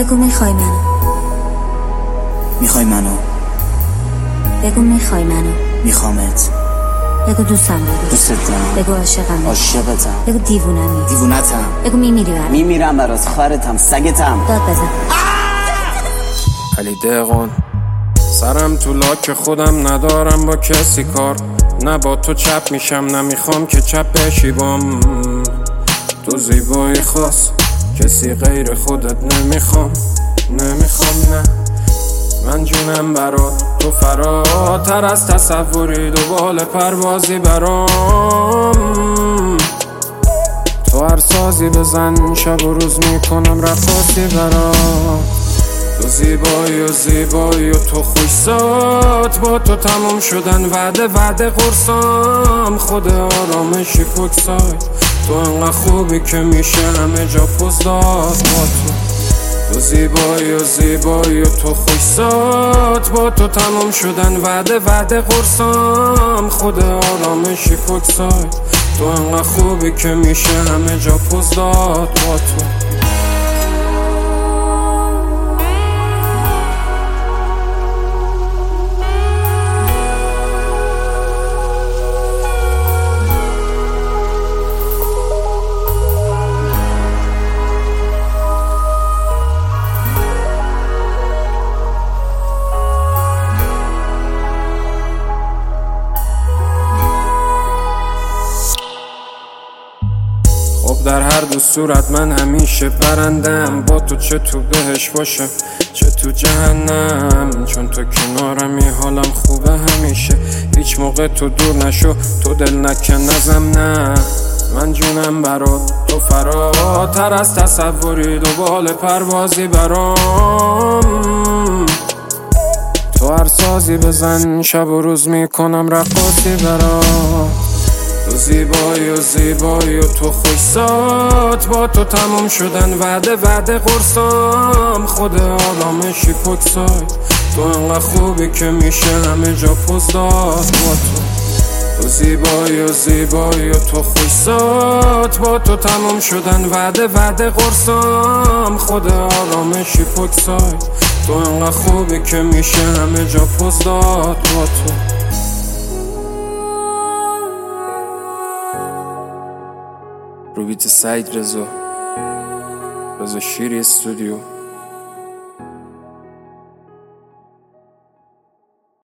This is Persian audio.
بگو میخوای منو، میخوای منو، بگو میخوای منو، میخوامت، بگو دوستم داری، دوست دارم، بگو عاشقم، عاشقتم، بگو دیوونمی، دیوونتم، بگو میمیرم برات، خرتم، سگتم، داد بزن. علی دقان سرم تو لاک خودم ندارم با کسی کار، نه با تو چپ میشم نمیخوام که چپ بشی بام. تو زیبایی خاص کسی غیر خودت نمیخوام نه، من جونم برات، تو فراتر از تصوری، دو بال پروازی برام. تو هر سازی بزن شب و روز میکنم رقاصی برات. تو زیبایی و تو خوش‌ذات، با تو تموم شدن وعده قرصام، خود آرامشی پوکسای. تو انقدر خوبی که میشه همه جا پوز داد با تو. تو زیبایی و تو خوش‌ذات، با تو تموم شدن وعده قرصام، خود آرامشی پوکسای. تو انقدر خوبی که میشه همه جا پوز داد با تو. خب در هر دو صورت من همیشه برندم، با تو چه تو بهش باشم چه تو جهنم، چون تو کنارمی حالم خوبه همیشه، هیچ موقع تو دور نشو، تو دل نکن نزم نه. من جونم برات، تو فراتر از تصوری، دو بال پروازی برام. تو هر سازی بزن شب و روز میکنم رقاصی برات. تو زیبایی و تو خوش‌ذات، با تو تموم شدن وعده قرصام، خود آرامشی پوکسای. تو انقدر خوبی که میشه همه جا پوز داد با تو. تو زیبایی و تو خوش‌ذات، با تو تموم شدن وعده قرصام، خود آرامشی پوکسای. تو انقدر خوبی که میشه همه جا پوز داد با تو. رو بیت سعید رضا شیری استودیو.